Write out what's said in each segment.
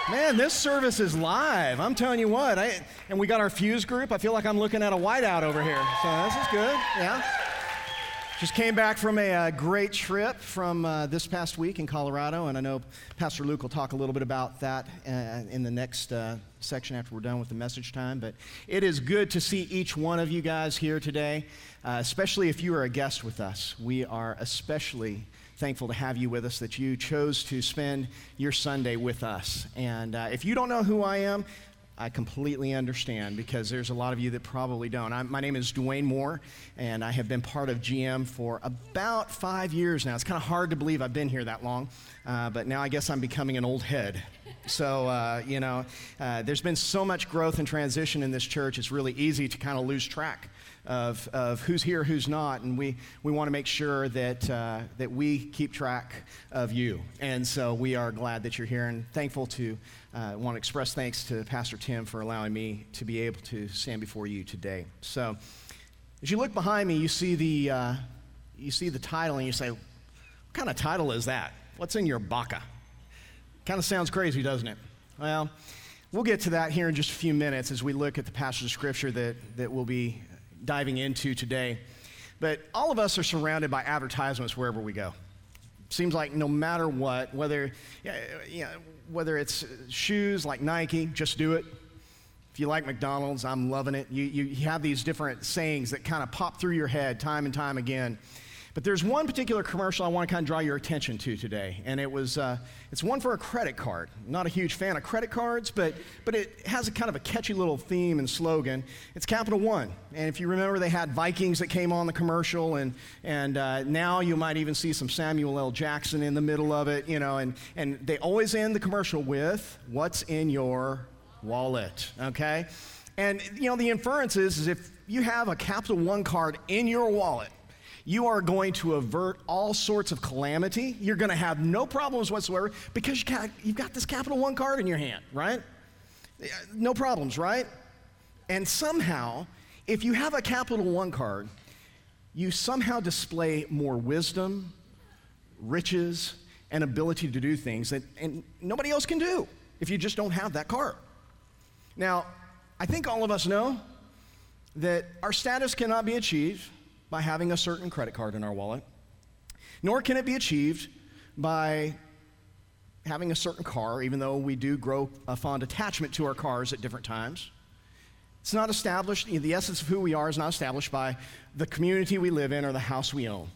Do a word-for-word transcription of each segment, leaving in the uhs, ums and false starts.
Man, this service is live. I'm telling you what. I, and we got our Fuse group. I feel like I'm looking at a whiteout over here. So this is good. Yeah. Just came back from a, uh great trip from uh, this past week in Colorado, and I know Pastor Luke will talk a little bit about that uh, in the next uh, section after we're done with the message time. But it is good to see each one of you guys here today, uh, especially if you are a guest with us. We are especially thankful to have you with us, that you chose to spend your Sunday with us. And uh, if you don't know who I am, I completely understand, because there's a lot of you that probably don't. I'm, my name is Dwayne Moore, and I have been part of G M for about five years now. It's kind of hard to believe I've been here that long, uh, but now I guess I'm becoming an old head. So, uh, you know, uh, there's been so much growth and transition in this church, it's really easy to kind of lose track of, of who's here, who's not, and we, we want to make sure that, uh, that we keep track of you. And so we are glad that you're here, and thankful to uh, want to express thanks to Pastor Tim for allowing me to be able to stand before you today. So as you look behind me, you see the, uh, you see the title, and you say, what kind of title is that? What's in your baka? Kind of sounds crazy, doesn't it? Well, we'll get to that here in just a few minutes as we look at the passage of Scripture that, that we'll be diving into today. But all of us are surrounded by advertisements wherever we go. Seems like no matter what, whether, you know, whether it's shoes like Nike, just do it. If you like McDonald's, I'm loving it. You, you have these different sayings that kind of pop through your head time and time again. But there's one particular commercial I want to kind of draw your attention to today, and it was uh, it's one for a credit card. I'm not a huge fan of credit cards, but but it has a kind of a catchy little theme and slogan. It's Capital One, and if you remember, they had Vikings that came on the commercial, and and uh, now you might even see some Samuel L. Jackson in the middle of it, you know, and and they always end the commercial with "What's in your wallet?" Okay, and you know the inference is, is if you have a Capital One card in your wallet, you are going to avert all sorts of calamity. You're going to have no problems whatsoever because you got, you've got this Capital One card in your hand, right? No problems, right? And somehow, if you have a Capital One card, you somehow display more wisdom, riches, and ability to do things that and nobody else can do if you just don't have that card. Now, I think all of us know that our status cannot be achieved by having a certain credit card in our wallet, nor can it be achieved by having a certain car, even though we do grow a fond attachment to our cars at different times. It's not established, the essence of who we are is not established by the community we live in or the house we own.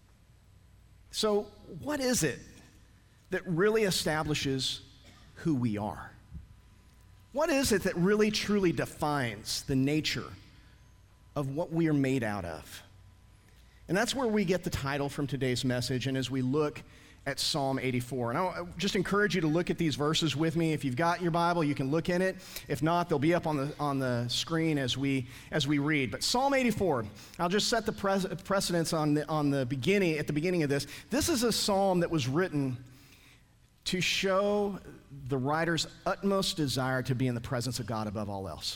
So what is it that really establishes who we are? What is it that really truly defines the nature of what we are made out of? And that's where we get the title from today's message, and as we look at Psalm eighty-four. And I'll just encourage you to look at these verses with me. If you've got your Bible, you can look in it. If not, they'll be up on the on the screen as we as we read. But Psalm eighty-four, I'll just set the pres- precedence on the on the beginning at the beginning of this. This is a psalm that was written to show the writer's utmost desire to be in the presence of God above all else.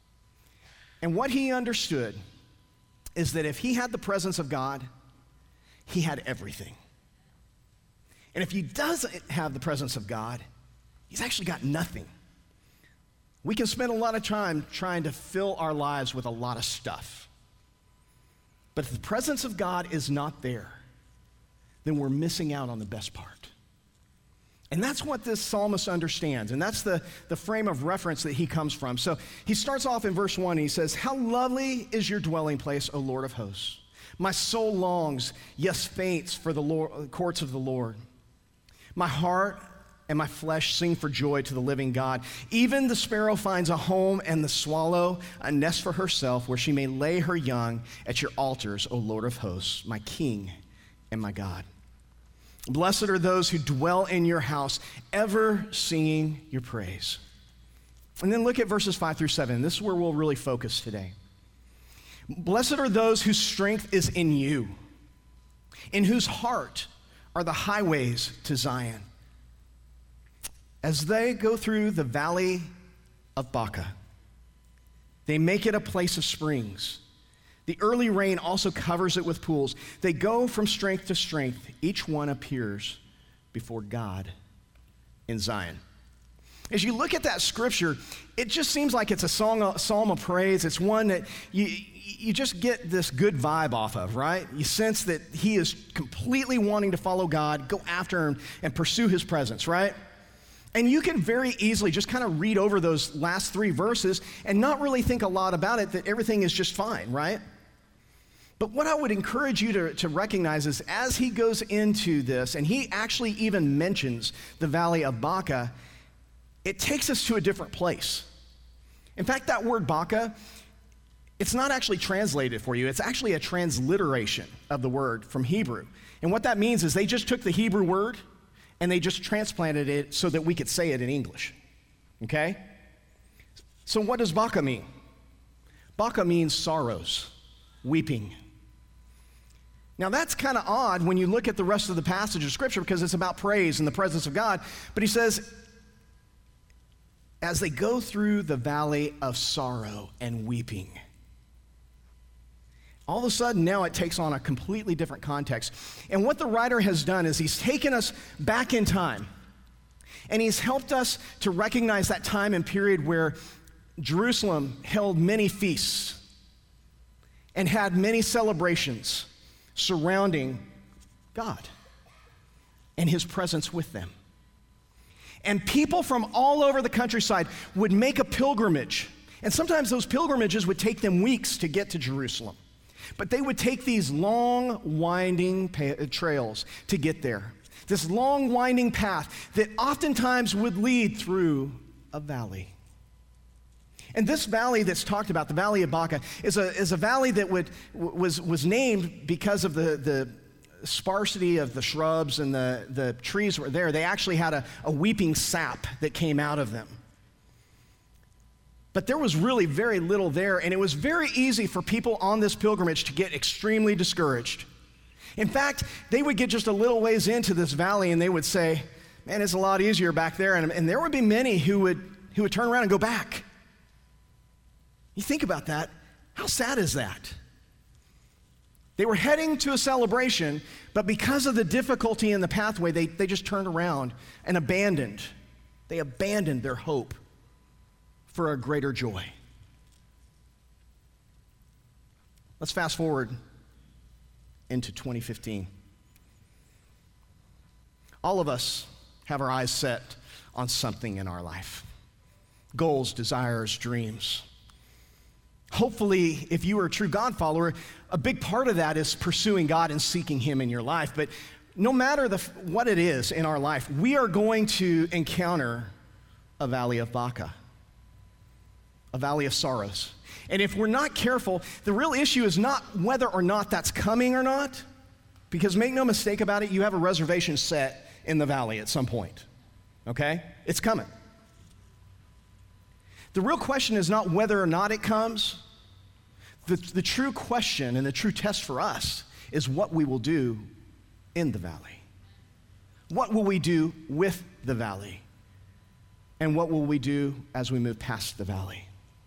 And what he understood is that if he had the presence of God, he had everything. And if he doesn't have the presence of God, he's actually got nothing. We can spend a lot of time trying to fill our lives with a lot of stuff. But if the presence of God is not there, then we're missing out on the best part. And that's what this psalmist understands, and that's the, the frame of reference that he comes from. So he starts off in verse one, and he says, "How lovely is your dwelling place, O Lord of hosts. My soul longs, yes, faints for the Lord, courts of the Lord. My heart and my flesh sing for joy to the living God. Even the sparrow finds a home, and the swallow a nest for herself, where she may lay her young at your altars, O Lord of hosts, my King and my God. Blessed are those who dwell in your house, ever singing your praise." And then look at verses five through seven. This is where we'll really focus today. "Blessed are those whose strength is in you, in whose heart are the highways to Zion. As they go through the valley of Baca, they make it a place of springs. The early rain also covers it with pools. They go from strength to strength. Each one appears before God in Zion." As you look at that scripture, it just seems like it's a song, a psalm of praise. It's one that you, you just get this good vibe off of, right? You sense that he is completely wanting to follow God, go after him, and pursue his presence, right? And you can very easily just kind of read over those last three verses and not really think a lot about it, that everything is just fine, right? But what I would encourage you to, to recognize is as he goes into this, and he actually even mentions the Valley of Baca, it takes us to a different place. In fact, that word Baca, it's not actually translated for you. It's actually a transliteration of the word from Hebrew. And what that means is they just took the Hebrew word and they just transplanted it so that we could say it in English, okay? So what does Baca mean? Baca means sorrows, weeping. Now that's kind of odd when you look at the rest of the passage of Scripture because it's about praise and the presence of God, but he says, as they go through the valley of sorrow and weeping. All of a sudden, now it takes on a completely different context. And what the writer has done is he's taken us back in time, and he's helped us to recognize that time and period where Jerusalem held many feasts and had many celebrations surrounding God and his presence with them. And people from all over the countryside would make a pilgrimage. And sometimes those pilgrimages would take them weeks to get to Jerusalem. But they would take these long, winding pa- trails to get there. This long, winding path that oftentimes would lead through a valley. And this valley that's talked about, the Valley of Baca, is a, is a valley that would, was, was named because of the, the sparsity of the shrubs and the, the trees were there. They actually had a, a weeping sap that came out of them. But there was really very little there, and it was very easy for people on this pilgrimage to get extremely discouraged. In fact, they would get just a little ways into this valley, and they would say, man, it's a lot easier back there. And, and there would be many who would, who would turn around and go back. You think about that. How sad is that? They were heading to a celebration, but because of the difficulty in the pathway, they, they just turned around and abandoned. They abandoned their hope for a greater joy. Let's fast forward into twenty fifteen. All of us have our eyes set on something in our life. Goals, desires, dreams. Hopefully, if you are a true God follower, a big part of that is pursuing God and seeking him in your life. But no matter the, what it is in our life, we are going to encounter a valley of Baca, a valley of sorrows. And if we're not careful, the real issue is not whether or not that's coming or not, because make no mistake about it, you have a reservation set in the valley at some point, okay? It's coming. The real question is not whether or not it comes. The, the true question and the true test for us is what we will do in the valley. What will we do with the valley? And what will we do as we move past the valley?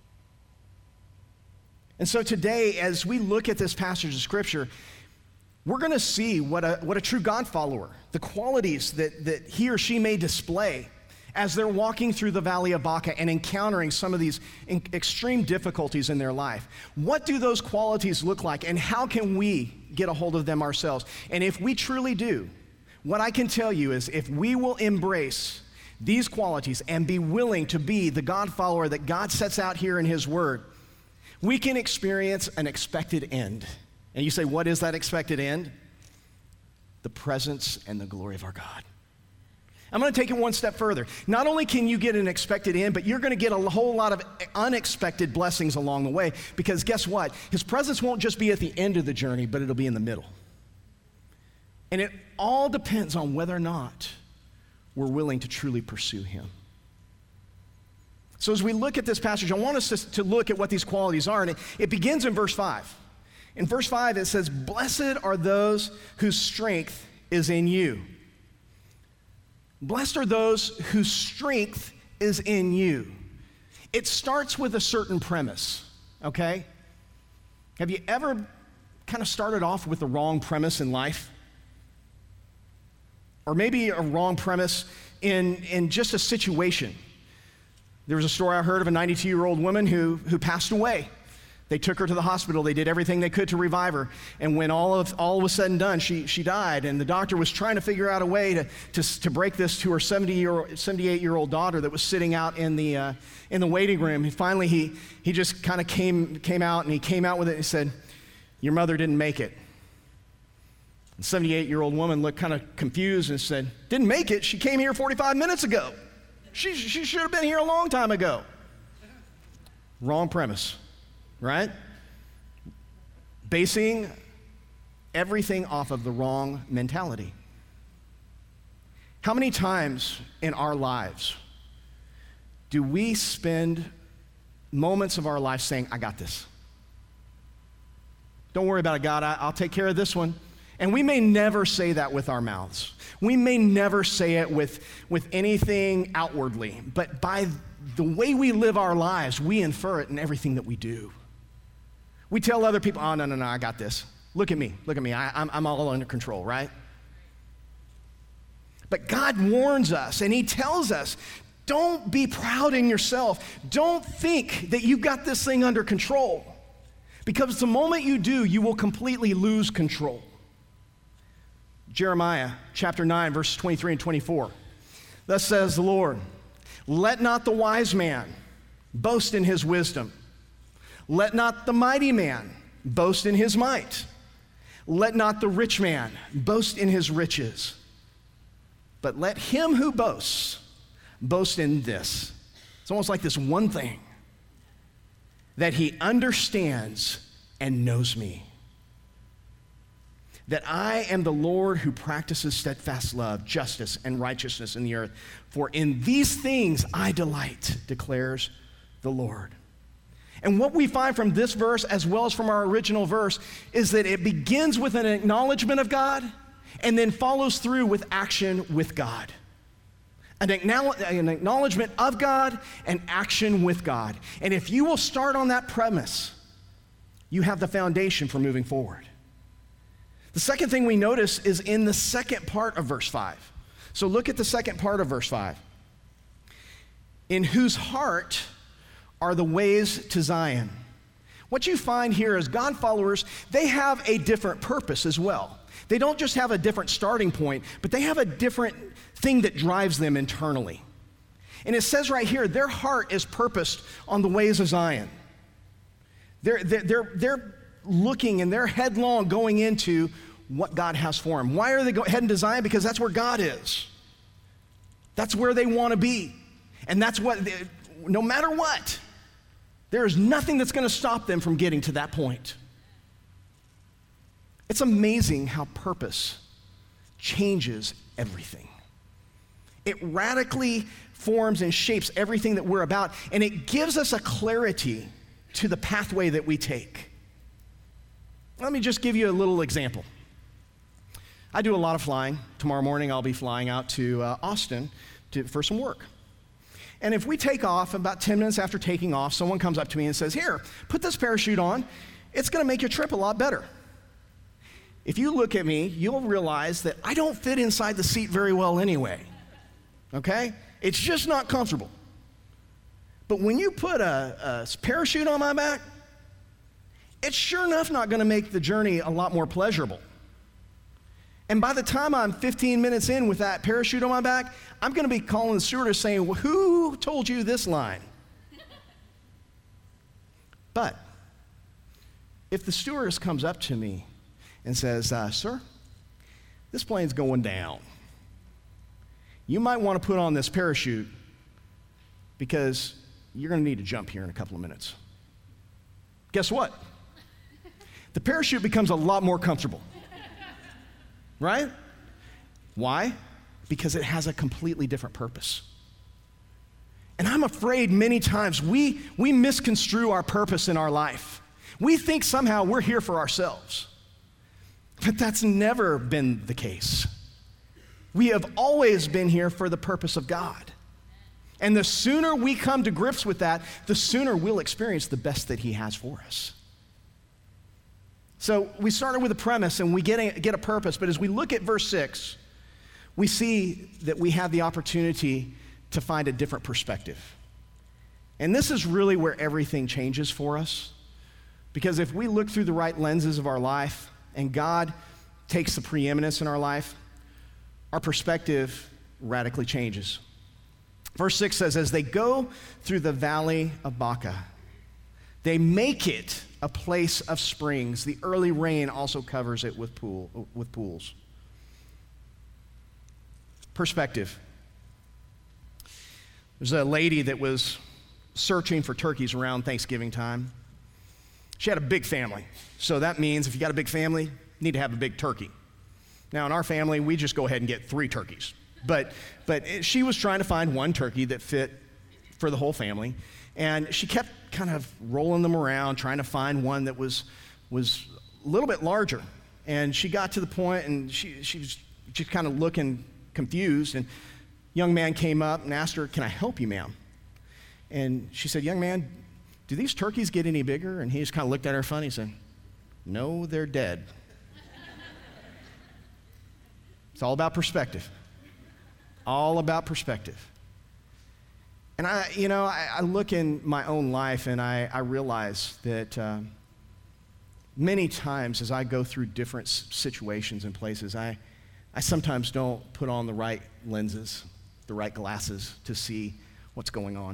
And so today, as we look at this passage of Scripture, we're going to see what a, what a true God follower, the qualities that, that he or she may display as they're walking through the Valley of Baca and encountering some of these in, extreme difficulties in their life. What do those qualities look like, and how can we get a hold of them ourselves? And if we truly do, what I can tell you is if we will embrace these qualities and be willing to be the God follower that God sets out here in his word, we can experience an expected end. And you say, what is that expected end? The presence and the glory of our God. I'm going to take it one step further. Not only can you get an expected end, but you're going to get a whole lot of unexpected blessings along the way, because guess what? His presence won't just be at the end of the journey, but it'll be in the middle. And it all depends on whether or not we're willing to truly pursue him. So as we look at this passage, I want us to, to look at what these qualities are, and it, it begins in verse five. In verse five, it says, "Blessed are those whose strength is in you." Blessed are those whose strength is in you. It starts with a certain premise, okay? Have you ever kind of started off with the wrong premise in life? Or maybe a wrong premise in, in just a situation. There was a story I heard of a ninety-two-year-old woman who, who passed away. They took her to the hospital. They did everything they could to revive her. And when all of all was said and done, she, she died. And the doctor was trying to figure out a way to, to, to break this to her seventy-eight-year-old daughter that was sitting out in the, uh, in the waiting room. And finally, he, he just kind of came, came out, and he came out with it and he said, "Your mother didn't make it." The seventy-eight-year-old woman looked kind of confused and said, "Didn't make it? She came here forty-five minutes ago. She, she should have been here a long time ago." Wrong premise. Right? Basing everything off of the wrong mentality. How many times in our lives do we spend moments of our life saying, "I got this. Don't worry about it, God. I, I'll take care of this one." And we may never say that with our mouths. We may never say it with, with anything outwardly, but by the way we live our lives, we infer it in everything that we do. We tell other people, "Oh, no, no, no, I got this. Look at me, look at me, I, I'm, I'm all under control," right? But God warns us, and he tells us, don't be proud in yourself. Don't think that you've got this thing under control, because the moment you do, you will completely lose control. Jeremiah chapter nine, verses twenty-three and twenty-four. Thus says the Lord, "Let not the wise man boast in his wisdom. Let not the mighty man boast in his might. Let not the rich man boast in his riches. But let him who boasts boast in this." It's almost like this one thing, "that he understands and knows me. That I am the Lord who practices steadfast love, justice, and righteousness in the earth. For in these things I delight, declares the Lord." And what we find from this verse, as well as from our original verse, is that it begins with an acknowledgement of God and then follows through with action with God. An acknowledgement of God and action with God. And if you will start on that premise, you have the foundation for moving forward. The second thing we notice is in the second part of verse five. So look at the second part of verse five. "In whose heart are the ways to Zion." What you find here is God followers, they have a different purpose as well. They don't just have a different starting point, but they have a different thing that drives them internally. And it says right here, their heart is purposed on the ways of Zion. They're, they're, they're, they're looking and they're headlong going into what God has for them. Why are they go, heading to Zion? Because that's where God is. That's where they want to be. And that's what, they, no matter what, there is nothing that's going to stop them from getting to that point. It's amazing how purpose changes everything. It radically forms and shapes everything that we're about, and it gives us a clarity to the pathway that we take. Let me just give you a little example. I do a lot of flying. Tomorrow morning I'll be flying out to uh, Austin to, for some work. And if we take off, about ten minutes after taking off, someone comes up to me and says, "Here, put this parachute on. It's going to make your trip a lot better." If you look at me, you'll realize that I don't fit inside the seat very well anyway, okay? It's just not comfortable. But when you put a, a parachute on my back, it's sure enough not going to make the journey a lot more pleasurable. And by the time I'm fifteen minutes in with that parachute on my back, I'm going to be calling the stewardess saying, "Well, who told you this line?" But if the stewardess comes up to me and says, uh, "Sir, this plane's going down. You might want to put on this parachute because you're going to need to jump here in a couple of minutes." Guess what? The parachute becomes a lot more comfortable. Right? Why? Because it has a completely different purpose. And I'm afraid many times we, we misconstrue our purpose in our life. We think somehow we're here for ourselves. But that's never been the case. We have always been here for the purpose of God. And the sooner we come to grips with that, the sooner we'll experience the best that He has for us. So we started with a premise and we get a, get a purpose, but as we look at verse six, we see that we have the opportunity to find a different perspective. And this is really where everything changes for us. Because if we look through the right lenses of our life and God takes the preeminence in our life, our perspective radically changes. Verse six says, as they go through the valley of Baca, they make it a place of springs. The early rain also covers it with, pool, with pools. Perspective. There's a lady that was searching for turkeys around Thanksgiving time. She had a big family. So that means if you got a big family, you need to have a big turkey. Now in our family, we just go ahead and get three turkeys. But, but it, she was trying to find one turkey that fit for the whole family. And she kept kind of rolling them around, trying to find one that was, was a little bit larger. And she got to the point, and she, she was just kind of looking confused. And a young man came up and asked her, can I help you, ma'am? And she said, young man, do these turkeys get any bigger? And he just kind of looked at her funny and said, no, they're dead. It's all about perspective. All about perspective. And I, you know, I, I look in my own life and I, I realize that uh, many times as I go through different s- situations and places, I, I sometimes don't put on the right lenses, the right glasses to see what's going on.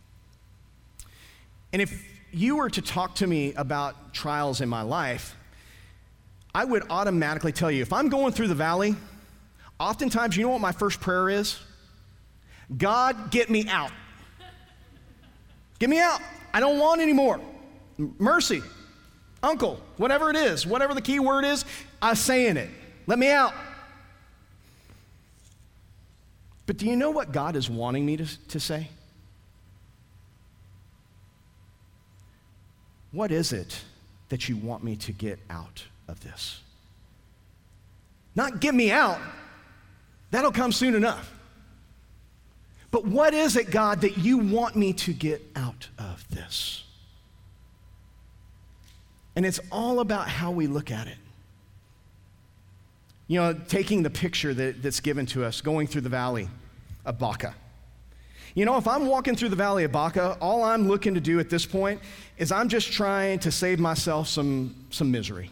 And if you were to talk to me about trials in my life, I would automatically tell you, if I'm going through the valley, oftentimes, you know what my first prayer is? God, get me out. Get me out. I don't want any more. Mercy, uncle, whatever it is, whatever the key word is, I'm saying it. Let me out. But do you know what God is wanting me to, to say? What is it that you want me to get out of this? Not get me out. That'll come soon enough. But what is it, God, that you want me to get out of this? And it's all about how we look at it. You know, taking the picture that, that's given to us, going through the valley of Baca. You know, if I'm walking through the valley of Baca, all I'm looking to do at this point is I'm just trying to save myself some, some misery.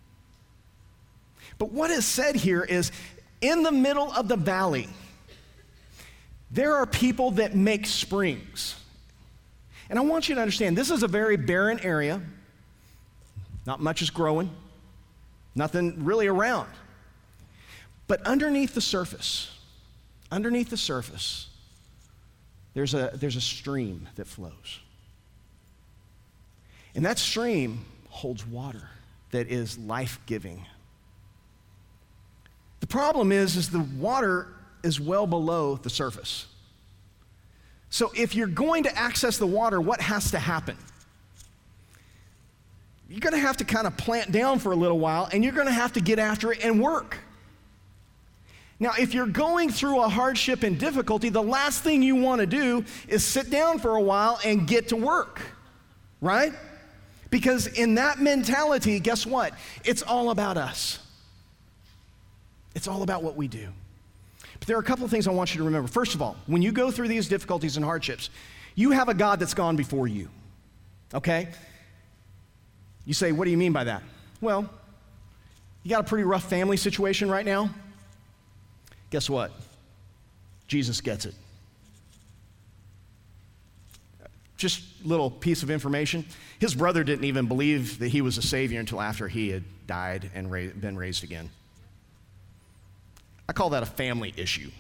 But what is said here is, in the middle of the valley, there are people that make springs. And I want you to understand, this is a very barren area. Not much is growing. Nothing really around. But underneath the surface, underneath the surface, there's a, there's a stream that flows. And that stream holds water that is life-giving. The problem is, is the water is well below the surface. So if you're going to access the water, what has to happen? You're going to have to kind of plant down for a little while, and you're going to have to get after it and work. Now, if you're going through a hardship and difficulty, the last thing you want to do is sit down for a while and get to work, right? Because in that mentality, guess what? It's all about us. It's all about what we do. But there are a couple of things I want you to remember. First of all, when you go through these difficulties and hardships, you have a God that's gone before you, okay? You say, what do you mean by that? Well, you got a pretty rough family situation right now. Guess what? Jesus gets it. Just a little piece of information. His brother didn't even believe that he was a savior until after he had died and ra- been raised again. I call that a family issue.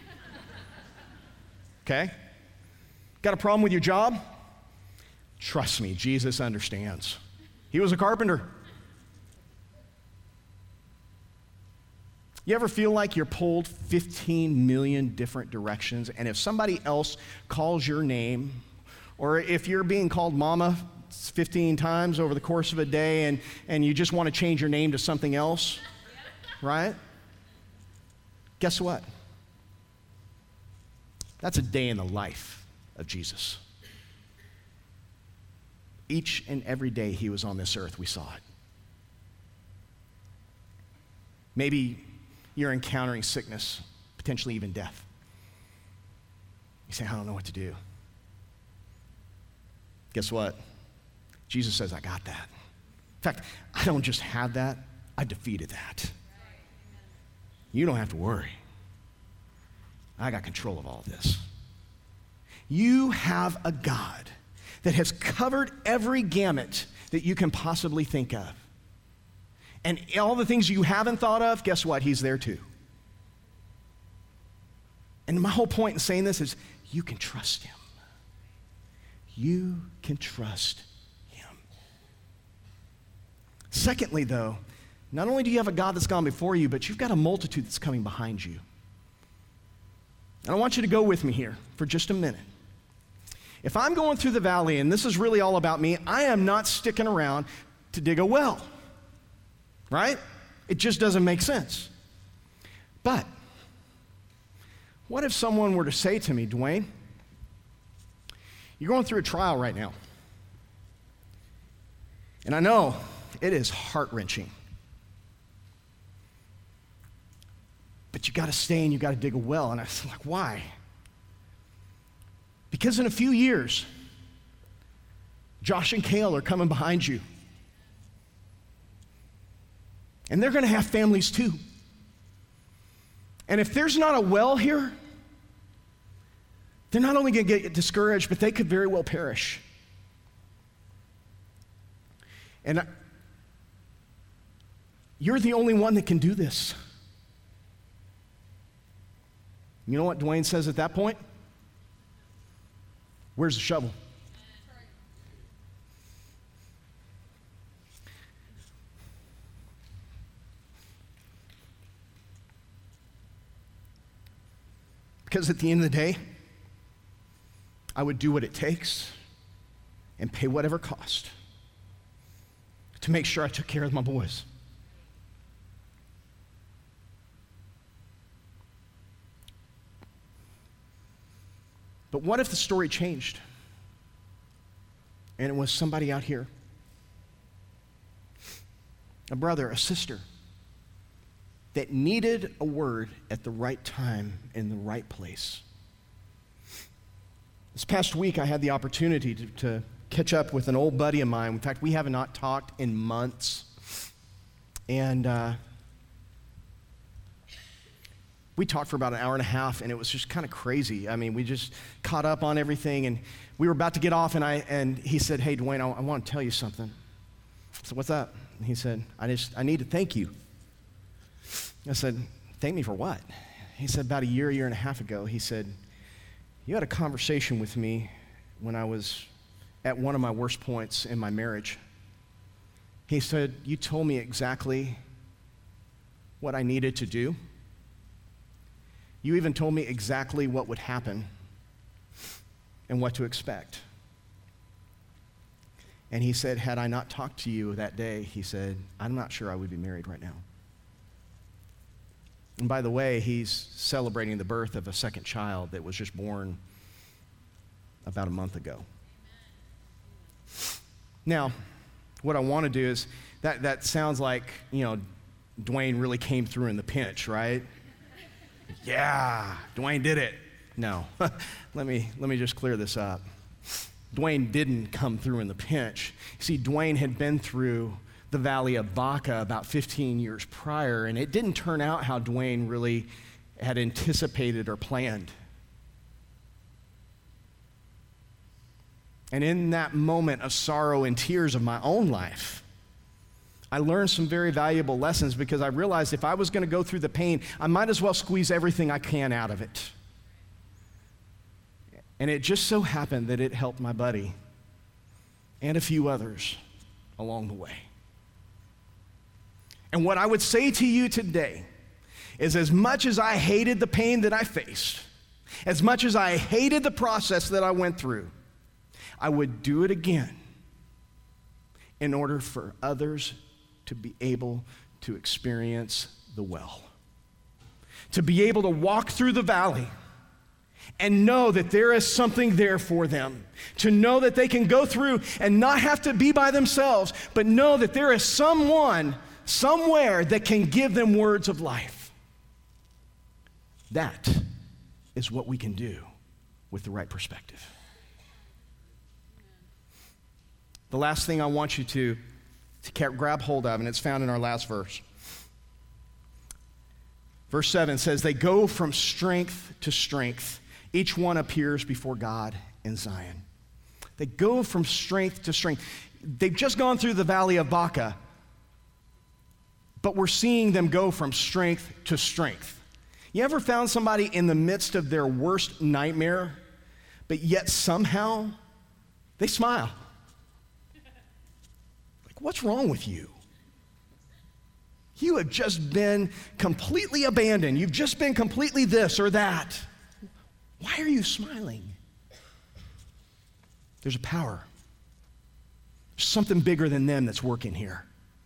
Okay? Got a problem with your job? Trust me, Jesus understands. He was a carpenter. You ever feel like you're pulled fifteen million different directions, and if somebody else calls your name, or if you're being called mama fifteen times over the course of a day and, and you just want to change your name to something else, right? Guess what? That's a day in the life of Jesus. Each and every day he was on this earth, we saw it. Maybe you're encountering sickness, potentially even death. You say, I don't know what to do. Guess what? Jesus says, I got that. In fact, I don't just have that, I defeated that. You don't have to worry. I got control of all this. You have a God that has covered every gamut that you can possibly think of. And all the things you haven't thought of, guess what? He's there too. And my whole point in saying this is you can trust him. You can trust him. Secondly, though, not only do you have a God that's gone before you, but you've got a multitude that's coming behind you. And I want you to go with me here for just a minute. If I'm going through the valley, and this is really all about me, I am not sticking around to dig a well, right? It just doesn't make sense. But what if someone were to say to me, Dwayne, you're going through a trial right now. And I know it is heart-wrenching. But you got to stay and you got to dig a well. And I was like, why? Because in a few years, Josh and Kale are coming behind you. And they're going to have families too. And if there's not a well here, they're not only going to get discouraged, but they could very well perish. And I, you're the only one that can do this. You know what Dwayne says at that point? Where's the shovel? Because at the end of the day, I would do what it takes and pay whatever cost to make sure I took care of my boys. But what if the story changed and it was somebody out here, a brother, a sister, that needed a word at the right time in the right place? This past week, I had the opportunity to, to catch up with an old buddy of mine. In fact, we have not talked in months. And uh, we talked for about an hour and a half, and it was just kind of crazy. I mean, we just caught up on everything, and we were about to get off, and I and he said, hey, Dwayne, I, I want to tell you something. I said, what's up? And he said, I just, I need to thank you. I said, thank me for what? He said, about a year, year and a half ago, he said, you had a conversation with me when I was at one of my worst points in my marriage. He said, you told me exactly what I needed to do. You even told me exactly what would happen and what to expect. And he said, had I not talked to you that day, he said, I'm not sure I would be married right now. And by the way, he's celebrating the birth of a second child that was just born about a month ago. Now, what I want to do is, that, that sounds like, you know, Dwayne really came through in the pinch, right? Yeah, Dwayne did it. No, let me, let me just clear this up. Dwayne didn't come through in the pinch. See, Dwayne had been through the Valley of Baca about fifteen years prior, and it didn't turn out how Dwayne really had anticipated or planned. And in that moment of sorrow and tears of my own life, I learned some very valuable lessons, because I realized if I was going to go through the pain, I might as well squeeze everything I can out of it. And it just so happened that it helped my buddy and a few others along the way. And what I would say to you today is, as much as I hated the pain that I faced, as much as I hated the process that I went through, I would do it again in order for others to be able to experience the well, to be able to walk through the valley and know that there is something there for them, to know that they can go through and not have to be by themselves, but know that there is someone somewhere that can give them words of life. That is what we can do with the right perspective. The last thing I want you to, to grab hold of, and it's found in our last verse. Verse seven says, they go from strength to strength. Each one appears before God in Zion. They go from strength to strength. They've just gone through the valley of Baca, but we're seeing them go from strength to strength. You ever found somebody in the midst of their worst nightmare, but yet somehow they smile? Like, what's wrong with you? You have just been completely abandoned. You've just been completely this or that. Why are you smiling? There's a power. There's something bigger than them that's working here.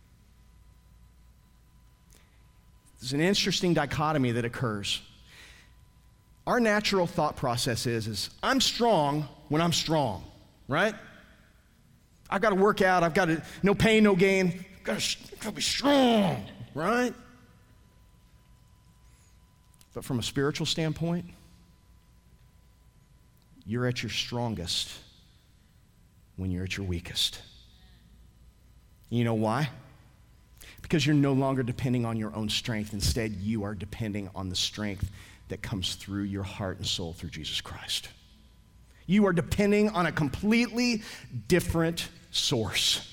There's an interesting dichotomy that occurs. Our natural thought process is, is I'm strong when I'm strong, right? I've got to work out. I've got to, no pain, no gain. I've got to, I've got to be strong, right? But from a spiritual standpoint, you're at your strongest when you're at your weakest. You know why? Because you're no longer depending on your own strength. Instead, you are depending on the strength that comes through your heart and soul through Jesus Christ. You are depending on a completely different source.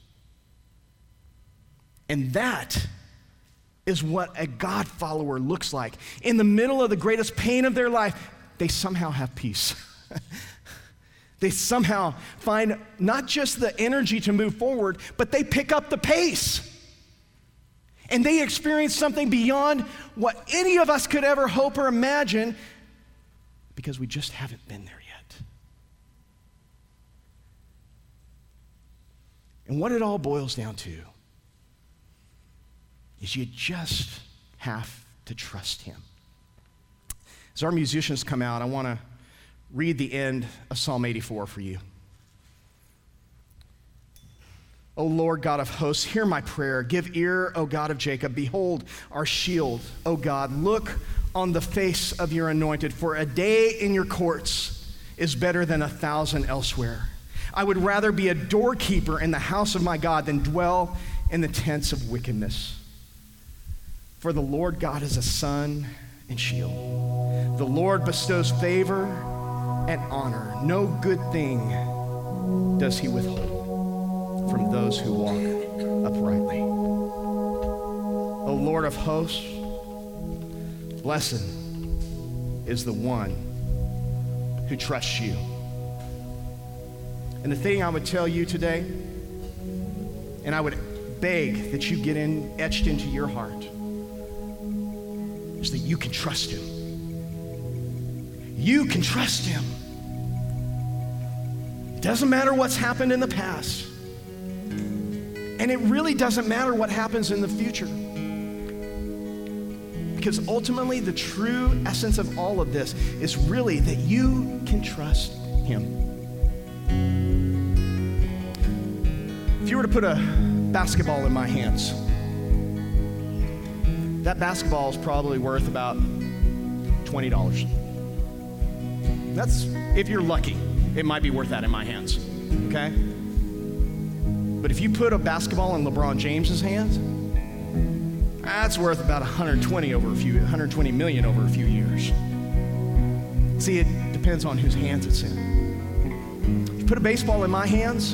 And that is what a God follower looks like. In the middle of the greatest pain of their life, they somehow have peace. They somehow find not just the energy to move forward, but they pick up the pace. And they experience something beyond what any of us could ever hope or imagine, because we just haven't been there yet. And what it all boils down to is you just have to trust him. As our musicians come out, I want to read the end of Psalm eighty-four for you. O Lord God of hosts, hear my prayer. Give ear, O God of Jacob. Behold our shield, O God. Look on the face of your anointed, for a day in your courts is better than a thousand elsewhere. I would rather be a doorkeeper in the house of my God than dwell in the tents of wickedness. For the Lord God is a sun and shield. The Lord bestows favor and honor. No good thing does he withhold from those who walk uprightly. O Lord of hosts, blessed is the one who trusts you. And the thing I would tell you today, and I would beg that you get in, etched into your heart, is that you can trust him. You can trust him. It doesn't matter what's happened in the past. And it really doesn't matter what happens in the future. Because ultimately, the true essence of all of this is really that you can trust him. If you were to put a basketball in my hands, that basketball is probably worth about twenty dollars. That's, if you're lucky, it might be worth that in my hands, okay? But if you put a basketball in LeBron James's hands, that's worth about one hundred twenty over a few, one hundred twenty million over a few years. See, it depends on whose hands it's in. If you put a baseball in my hands,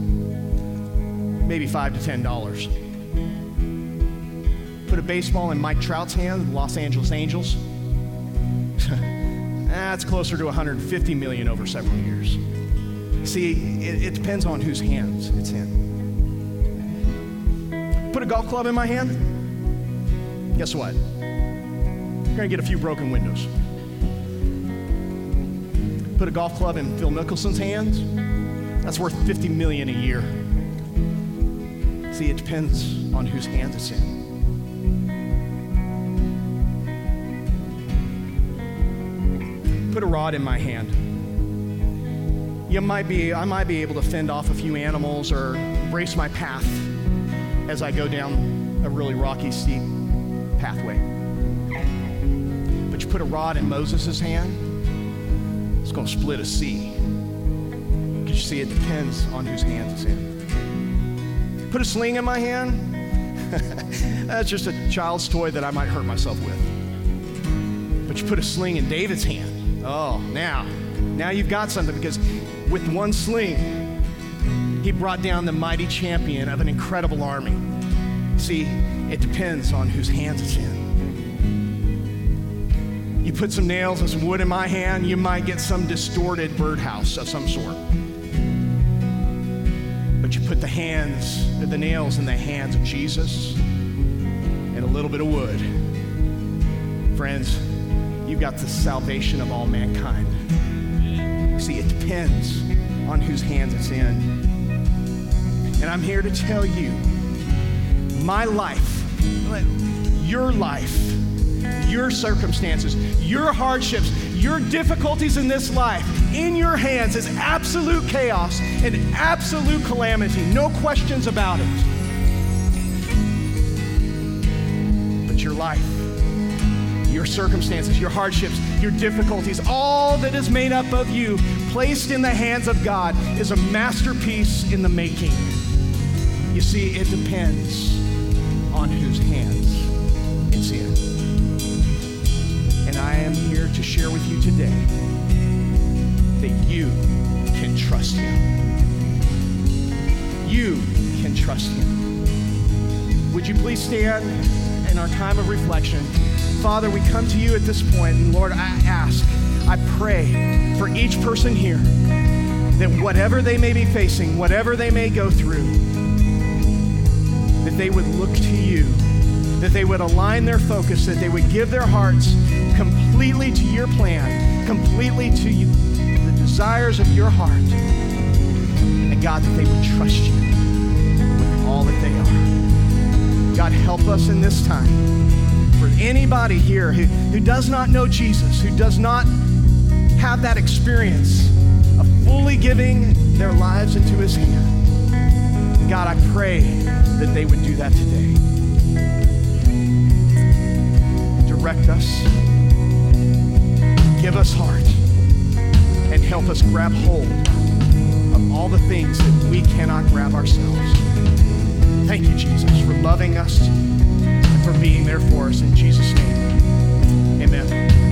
maybe five to ten dollars. Put a baseball in Mike Trout's hands, the Los Angeles Angels, that's closer to one hundred fifty million over several years. See, it, it depends on whose hands it's in. Put a golf club in my hand, guess what? You're gonna get a few broken windows. Put a golf club in Phil Mickelson's hands, that's worth fifty million a year. See, it depends on whose hands it's in. Put a rod in my hand. You might be, I might be able to fend off a few animals or brace my path as I go down a really rocky, steep pathway. But you put a rod in Moses' hand, it's going to split a sea. Because you See, it depends on whose hands it's in. Put a sling in my hand? That's just a child's toy that I might hurt myself with. But you put a sling in David's hand. Oh, now, now you've got something, because with one sling, he brought down the mighty champion of an incredible army. See, it depends on whose hands it's in. You put some nails and some wood in my hand, you might get some distorted birdhouse of some sort. But you put the hands, the nails in the hands of Jesus and a little bit of wood. Friends, you've got the salvation of all mankind. See, it depends on whose hands it's in. And I'm here to tell you, my life, your life, your circumstances, your hardships, your difficulties in this life, in your hands is absolute chaos and absolute calamity. No questions about it. But your life, your circumstances, your hardships, your difficulties, all that is made up of you, placed in the hands of God, is a masterpiece in the making. You see, it depends on whose hands it's in. And I am here to share with you today that you can trust Him. You can trust Him. Would you please stand in our time of reflection? Father, we come to you at this point, and Lord, I ask, I pray for each person here that whatever they may be facing, whatever they may go through, that they would look to you, that they would align their focus, that they would give their hearts completely to your plan, completely to you, the desires of your heart. And God, that they would trust you with all that they are. God, help us in this time. For anybody here who, who does not know Jesus, who does not have that experience of fully giving their lives into His hand, God, I pray that they would do that today. Direct us, give us heart, and help us grab hold of all the things that we cannot grab ourselves. Thank you, Jesus, for loving us and for being there for us. In Jesus' name, amen.